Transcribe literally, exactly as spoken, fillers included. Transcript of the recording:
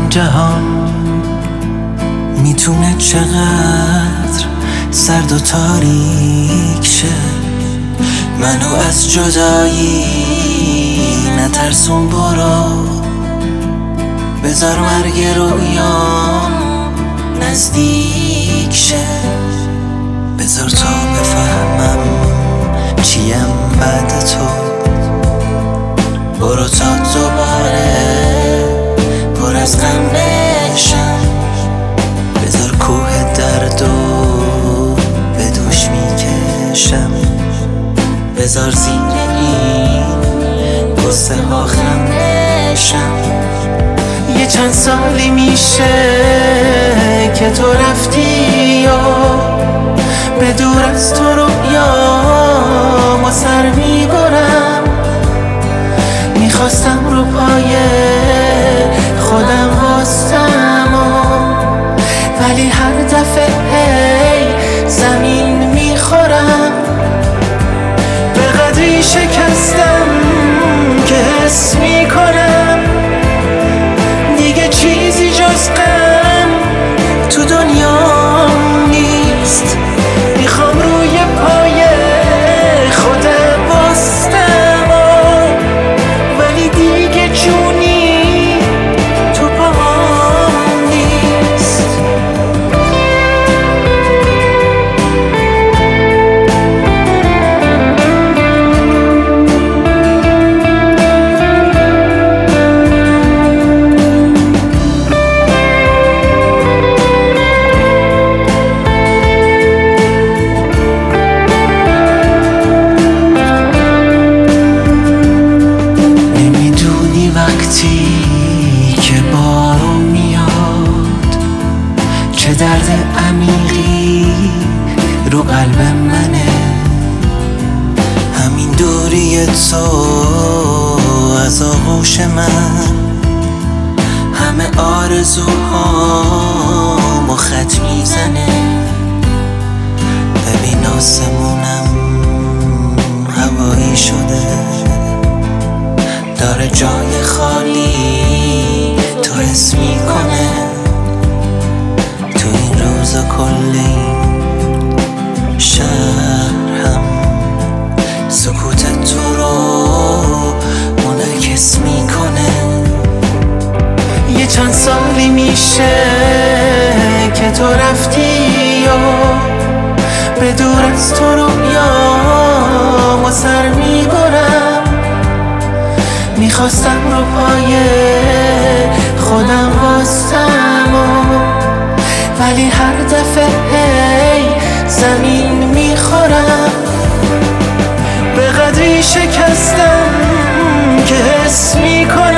این جهان میتونه چقدر سرد و تاریک شه، منو از جدایی نترسون، برو بذار مرگ رویام نزدیک شه، بذار تا بفهمم چیم بعد تو، برو تا دوباره پر از غم نشم، بذار کوه دردو به دوش میکشم، بذار زیر این قصه ها خم نشم. یه چند سالی میشه که تو رفتی و به دور از تو رویام و سر میبرم، میخواستم رو پای خودم واسم ولی هر دفعه هی زمین میخورم، به قدری شکستم که حس میکنم دیگه چیزی جز غم تو دنیا نیست، میخوام روی پای خودم واسم ولی دیگه جونی تو پاهم نیست. وقتی که بارون میاد چه درد عمیقی رو قلب منه، همین دوری تو از آغوش من، همه آرزوهامو خط میزنه، ببین آسمونم هوایی شده، داره جای خالی تو حس میکنه، تو این روزا کل این شهر هم سکوت تو رو منعکس میکنه. یه چند سالی میشه که تو رفتی و به دور از تو رویام و سر میبرم، میخواستم رو پای خودم واسم ولی هر دفعه هی زمین میخورم، به قدری شکستم که حس میکنم